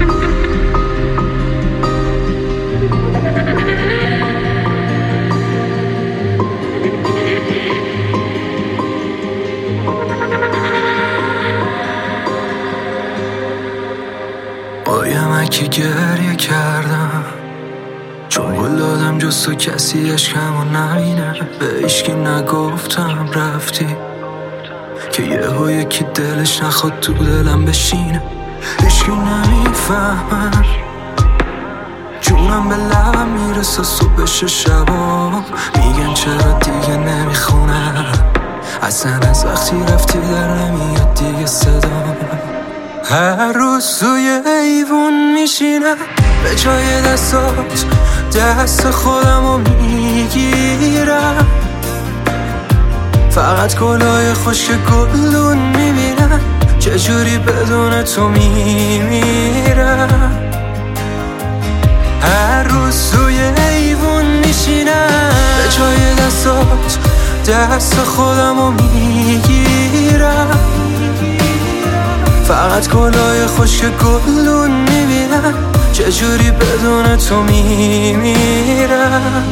قایمه که گریه کردم، چون گل دادم جز تو کسی عشقم و نبینه. به هیچکی نگفتم رفتی، که یکی دلش نخواد تو دلم بشینه. هیچکی نمیفهمه، جونم به لبم میرسه صبحش شبا. میگن چرا دیگه نمیخونه، اصلا از وقتی رفتی در نمیاد دیگه صدا. هر روز توی ایوون میشینم، به جای دستات دست خودمو میگیرم. فقط گلای خشک گلدون میبینم، چجوری بدون تو میمیرم. هر روز توی ایوون میشینم، به جای دستات دست خودمو میگیرم. فقط گلای خشک گلدون میبینم، چجوری بدون تو میمیرم.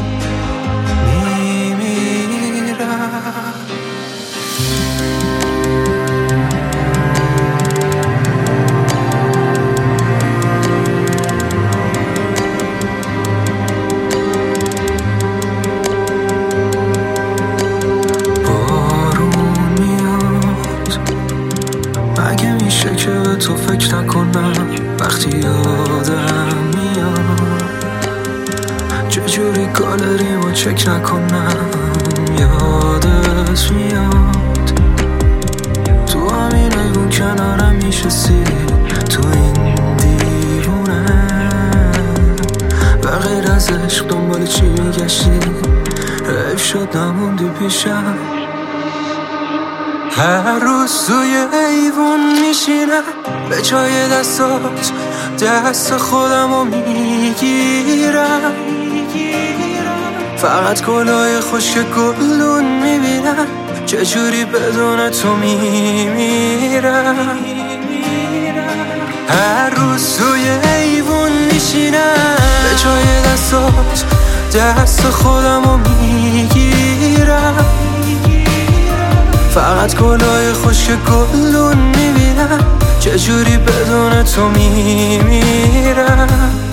میشه که به تو فکر نکنم وقتی یادم میاد، چجوری گالریمو چک نکنم یادت میاد. تو همین ایوون کنارم میشستی، تو این دیوونه و غیر از عشق دنبال چی میگشتی. حیف شد نموندی پیشم. هر روز توی ایوون میشینم، به جای دستات دست خودمو میگیرم. فقط گلای خشک گلدون میبینم، چجوری بدون تو میمیرم. هر روز توی ایوون میشینم، به جای دستات دست خودمو میگیرم. فقط گلای خشک گلدون میبینم، چجوری بدون تو میمیرم.